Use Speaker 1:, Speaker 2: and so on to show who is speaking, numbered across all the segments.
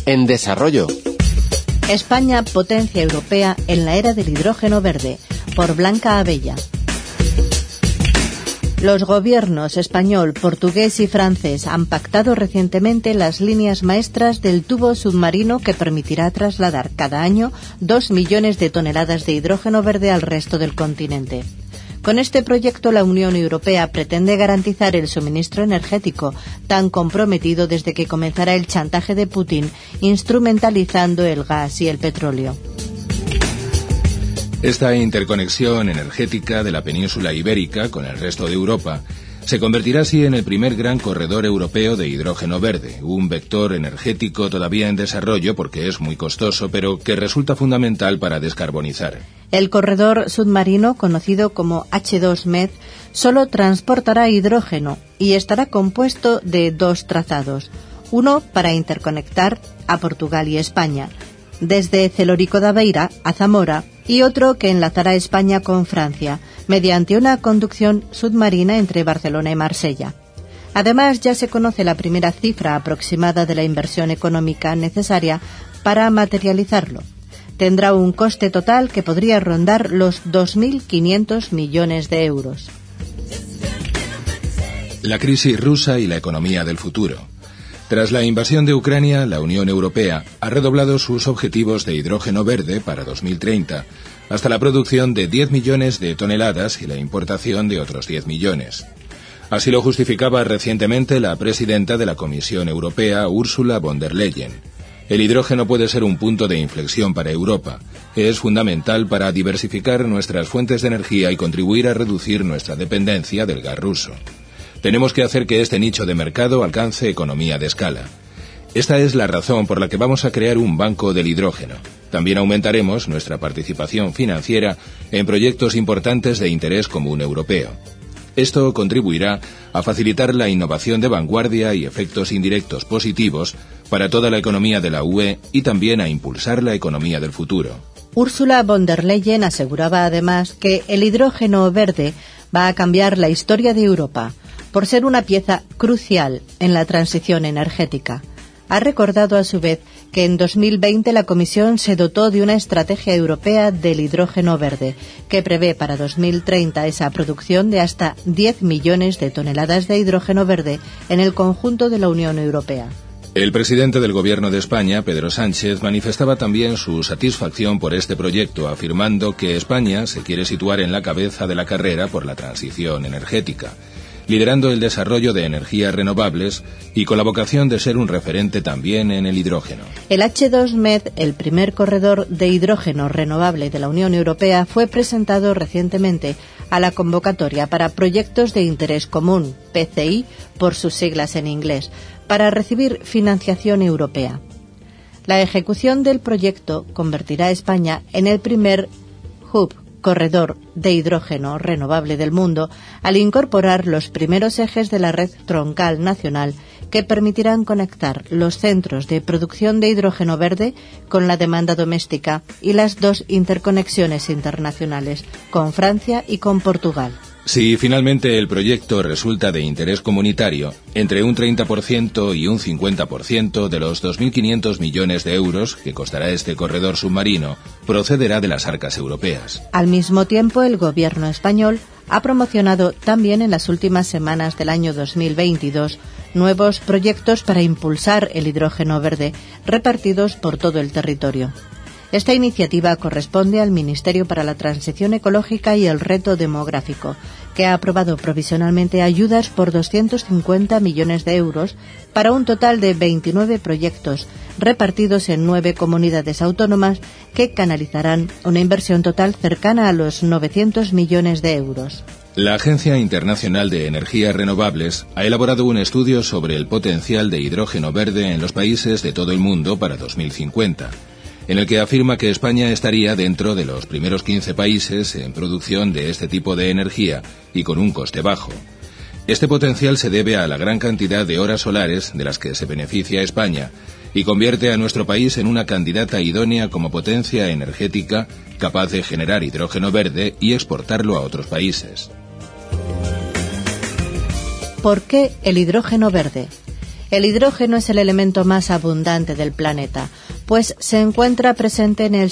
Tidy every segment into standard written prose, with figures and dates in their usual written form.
Speaker 1: en desarrollo.
Speaker 2: España, potencia europea en la era del hidrógeno verde, por Blanca Abella. Los gobiernos español, portugués y francés han pactado recientemente las líneas maestras del tubo submarino que permitirá trasladar cada año 2 millones de toneladas de hidrógeno verde al resto del continente. Con este proyecto, la Unión Europea pretende garantizar el suministro energético, tan comprometido desde que comenzara el chantaje de Putin, instrumentalizando el gas y el petróleo.
Speaker 3: Esta interconexión energética de la península ibérica con el resto de Europa se convertirá así en el primer gran corredor europeo de hidrógeno verde, un vector energético todavía en desarrollo porque es muy costoso, pero que resulta fundamental para descarbonizar.
Speaker 2: El corredor submarino, conocido como H2Med, solo transportará hidrógeno y estará compuesto de 2 trazados, uno para interconectar a Portugal y España, desde Celorico da Beira a Zamora, y otro que enlazará España con Francia, mediante una conducción submarina entre Barcelona y Marsella. Además, ya se conoce la primera cifra aproximada de la inversión económica necesaria para materializarlo. Tendrá un coste total que podría rondar los 2.500 millones de euros.
Speaker 3: La crisis rusa y la economía del futuro. Tras la invasión de Ucrania, la Unión Europea ha redoblado sus objetivos de hidrógeno verde para 2030, hasta la producción de 10 millones de toneladas y la importación de otros 10 millones. Así lo justificaba recientemente la presidenta de la Comisión Europea, Ursula von der Leyen. El hidrógeno puede ser un punto de inflexión para Europa. Es fundamental para diversificar nuestras fuentes de energía y contribuir a reducir nuestra dependencia del gas ruso. Tenemos que hacer que este nicho de mercado alcance economía de escala. Esta es la razón por la que vamos a crear un banco del hidrógeno. También aumentaremos nuestra participación financiera en proyectos importantes de interés común europeo. Esto contribuirá a facilitar la innovación de vanguardia y efectos indirectos positivos para toda la economía de la UE y también a impulsar la economía del futuro.
Speaker 2: Ursula von der Leyen aseguraba además que el hidrógeno verde va a cambiar la historia de Europa, por ser una pieza crucial en la transición energética. Ha recordado a su vez que en 2020 la Comisión se dotó de una estrategia europea del hidrógeno verde, que prevé para 2030 esa producción de hasta 10 millones de toneladas de hidrógeno verde en el conjunto de la Unión Europea.
Speaker 3: El presidente del Gobierno de España, Pedro Sánchez, manifestaba también su satisfacción por este proyecto, afirmando que España se quiere situar en la cabeza de la carrera por la transición energética, liderando el desarrollo de energías renovables y con la vocación de ser un referente también en el hidrógeno.
Speaker 2: El H2Med, el primer corredor de hidrógeno renovable de la Unión Europea, fue presentado recientemente a la convocatoria para proyectos de interés común, PCI, por sus siglas en inglés, para recibir financiación europea. La ejecución del proyecto convertirá a España en el primer hub, corredor de hidrógeno renovable del mundo, al incorporar los primeros ejes de la red troncal nacional que permitirán conectar los centros de producción de hidrógeno verde con la demanda doméstica y las 2 interconexiones internacionales, con Francia y con Portugal.
Speaker 3: Si finalmente el proyecto resulta de interés comunitario, entre un 30% y un 50% de los 2.500 millones de euros que costará este corredor submarino procederá de las arcas europeas.
Speaker 2: Al mismo tiempo, el Gobierno español ha promocionado también en las últimas semanas del año 2022 nuevos proyectos para impulsar el hidrógeno verde repartidos por todo el territorio. Esta iniciativa corresponde al Ministerio para la Transición Ecológica y el Reto Demográfico, que ha aprobado provisionalmente ayudas por 250 millones de euros para un total de 29 proyectos repartidos en 9 comunidades autónomas que canalizarán una inversión total cercana a los 900 millones de euros.
Speaker 3: La Agencia Internacional de Energías Renovables ha elaborado un estudio sobre el potencial de hidrógeno verde en los países de todo el mundo para 2050. En el que afirma que España estaría dentro de los primeros 15 países en producción de este tipo de energía y con un coste bajo. Este potencial se debe a la gran cantidad de horas solares de las que se beneficia España y convierte a nuestro país en una candidata idónea como potencia energética capaz de generar hidrógeno verde y exportarlo a otros países.
Speaker 2: ¿Por qué el hidrógeno verde? El hidrógeno es el elemento más abundante del planeta, pues se encuentra presente en el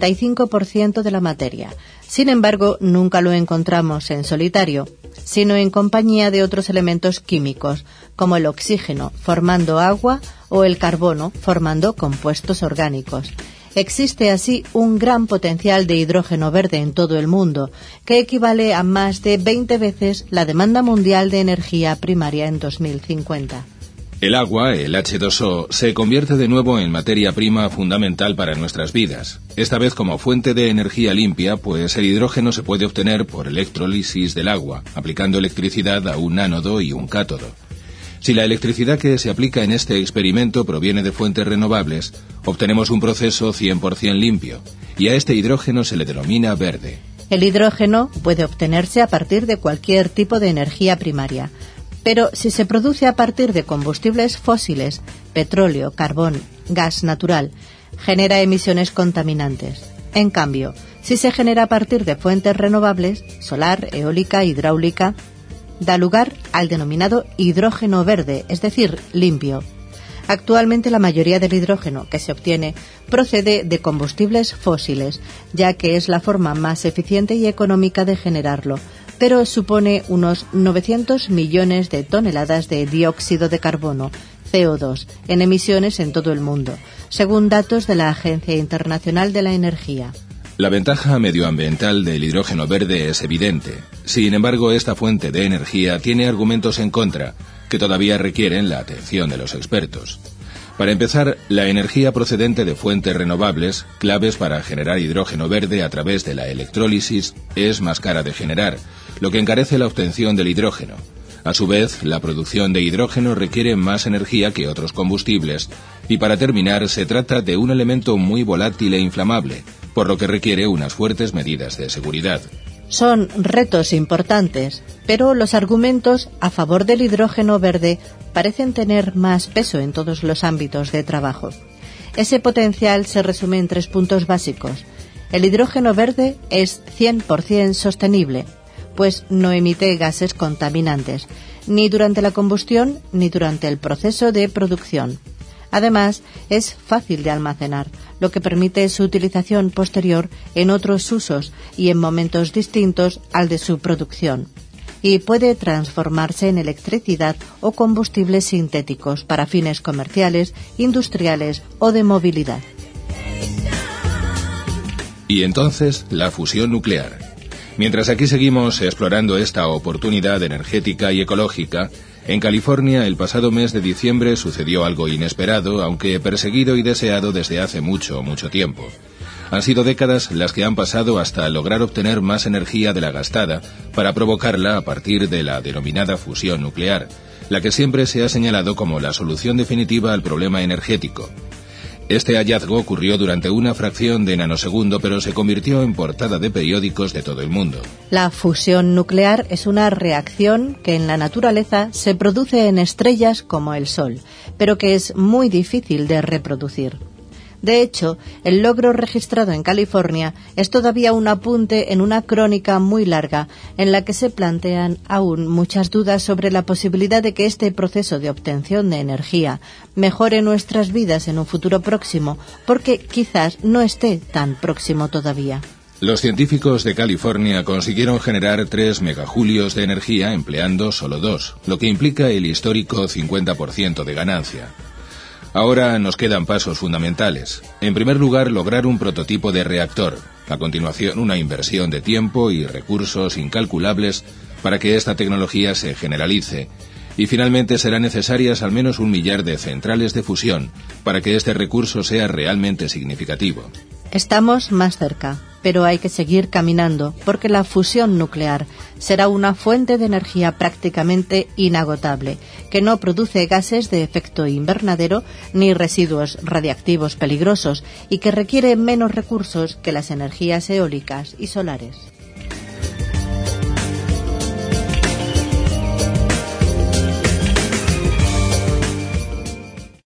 Speaker 2: 75% de la materia. Sin embargo, nunca lo encontramos en solitario, sino en compañía de otros elementos químicos, como el oxígeno, formando agua, o el carbono, formando compuestos orgánicos. Existe así un gran potencial de hidrógeno verde en todo el mundo, que equivale a más de 20 veces la demanda mundial de energía primaria en 2050.
Speaker 3: El agua, el H2O, se convierte de nuevo en materia prima fundamental para nuestras vidas, esta vez como fuente de energía limpia, pues el hidrógeno se puede obtener por electrólisis del agua, aplicando electricidad a un ánodo y un cátodo. Si la electricidad que se aplica en este experimento proviene de fuentes renovables, obtenemos un proceso 100% limpio, y a este hidrógeno se le denomina verde.
Speaker 2: El hidrógeno puede obtenerse a partir de cualquier tipo de energía primaria, pero si se produce a partir de combustibles fósiles, petróleo, carbón, gas natural, genera emisiones contaminantes. En cambio, si se genera a partir de fuentes renovables, solar, eólica, hidráulica, da lugar al denominado hidrógeno verde, es decir, limpio. Actualmente la mayoría del hidrógeno que se obtiene procede de combustibles fósiles, ya que es la forma más eficiente y económica de generarlo, pero supone unos 900 millones de toneladas de dióxido de carbono, CO2, en emisiones en todo el mundo, según datos de la Agencia Internacional de la Energía.
Speaker 3: La ventaja medioambiental del hidrógeno verde es evidente. Sin embargo, esta fuente de energía tiene argumentos en contra, que todavía requieren la atención de los expertos. Para empezar, la energía procedente de fuentes renovables, claves para generar hidrógeno verde a través de la electrólisis, es más cara de generar, lo que encarece la obtención del hidrógeno. A su vez, la producción de hidrógeno requiere más energía que otros combustibles, y para terminar, se trata de un elemento muy volátil e inflamable, por lo que requiere unas fuertes medidas de seguridad.
Speaker 2: Son retos importantes, pero los argumentos a favor del hidrógeno verde parecen tener más peso en todos los ámbitos de trabajo. Ese potencial se resume en 3 puntos básicos. El hidrógeno verde es 100% sostenible, pues no emite gases contaminantes, ni durante la combustión ni durante el proceso de producción. Además, es fácil de almacenar, lo que permite su utilización posterior en otros usos y en momentos distintos al de su producción. Y puede transformarse en electricidad o combustibles sintéticos para fines comerciales, industriales o de movilidad.
Speaker 3: Y entonces, la fusión nuclear. Mientras aquí seguimos explorando esta oportunidad energética y ecológica, en California el pasado mes de diciembre sucedió algo inesperado, aunque perseguido y deseado desde hace mucho tiempo. Han sido décadas las que han pasado hasta lograr obtener más energía de la gastada para provocarla a partir de la denominada fusión nuclear, la que siempre se ha señalado como la solución definitiva al problema energético. Este hallazgo ocurrió durante una fracción de nanosegundo, pero se convirtió en portada de periódicos de todo el mundo.
Speaker 2: La fusión nuclear es una reacción que en la naturaleza se produce en estrellas como el Sol, pero que es muy difícil de reproducir. De hecho, el logro registrado en California es todavía un apunte en una crónica muy larga en la que se plantean aún muchas dudas sobre la posibilidad de que este proceso de obtención de energía mejore nuestras vidas en un futuro próximo, porque quizás no esté tan próximo todavía.
Speaker 3: Los científicos de California consiguieron generar 3 megajulios de energía empleando solo 2, lo que implica el histórico 50% de ganancia. Ahora nos quedan pasos fundamentales. En primer lugar, lograr un prototipo de reactor. A continuación, una inversión de tiempo y recursos incalculables para que esta tecnología se generalice. Y finalmente serán necesarias al menos 1 millar de centrales de fusión para que este recurso sea realmente significativo.
Speaker 2: Estamos más cerca, pero hay que seguir caminando porque la fusión nuclear será una fuente de energía prácticamente inagotable, que no produce gases de efecto invernadero ni residuos radiactivos peligrosos y que requiere menos recursos que las energías eólicas y solares.